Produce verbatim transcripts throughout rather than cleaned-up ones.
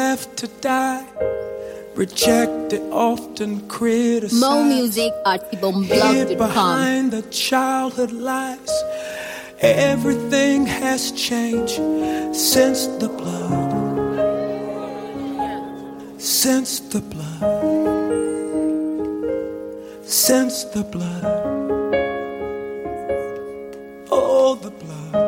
left to die. Rejected, often criticized. Mo music at ibomblog dot com. Hid behind the childhood lies. Everything has changed since the blood. Since the blood. Since the blood. Oh, the blood.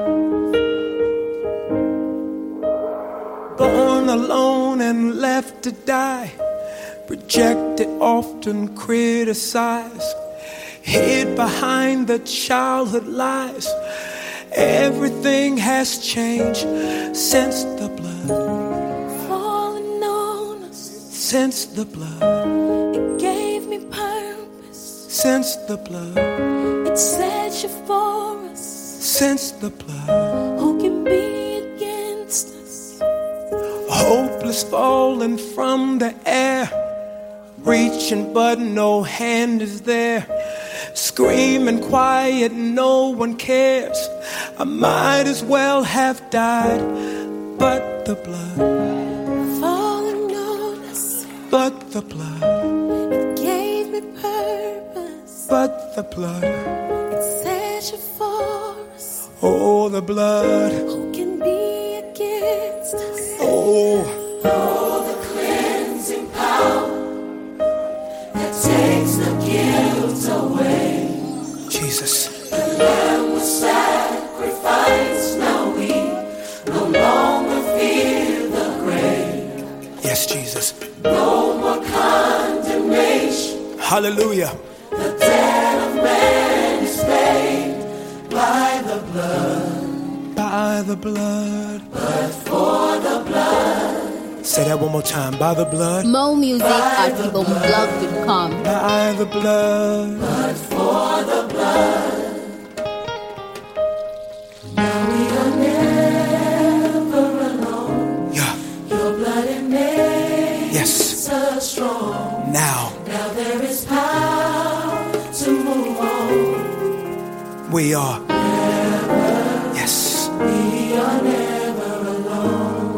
Born alone and left to die. Rejected, often criticized. Hid behind the childhood lies. Everything has changed since the blood. Falling on us. Since the blood. It gave me purpose. Since the blood. It set you for us. Since the blood. Who can be against us? Hopeless, falling from the air. Reaching but no hand is there. Screaming quiet, no one cares. I might as well have died. But the blood. Falling on us. But the blood. It gave me purpose. But the blood. It set you for us. Oh, the blood. Who can be against us? Oh, Oh, the cleansing power that takes the guilt away. Jesus. The Lamb was sacrificed. Now we no longer fear the grave. Yes, Jesus. No more condemnation. Hallelujah. The debt of man is paid by the blood. By the blood. But for the blood. Say that one more time. By the blood. Mo music at ibomblog dot com. By the blood. But for the blood. Now we are never alone. Yeah. Your blood it makes Yes. us strong. Now Now there is power to move on. we are. Yes. We are never alone.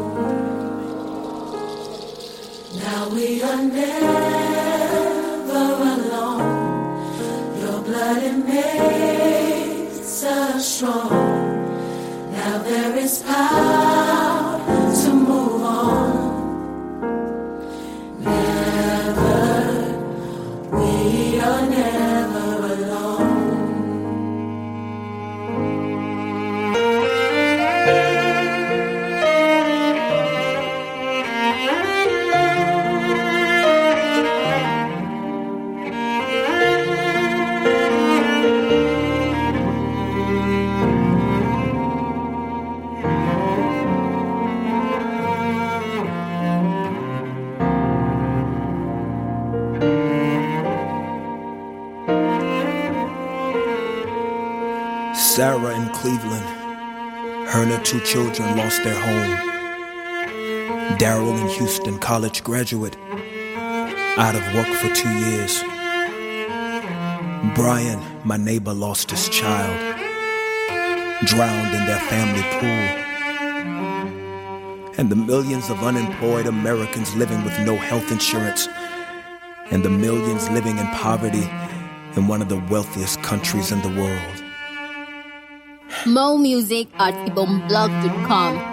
Now we are never alone. Your blood it makes us strong. Now there is power to move on. Never, we are never alone. Sarah in Cleveland. Her and her two children lost their home. Daryl in Houston, college graduate, out of work for two years. Brian, my neighbor, lost his child, drowned in their family pool. And the millions of unemployed Americans living with no health insurance, and the millions living in poverty in one of the wealthiest countries in the world. Mo music at ibomblog dot com.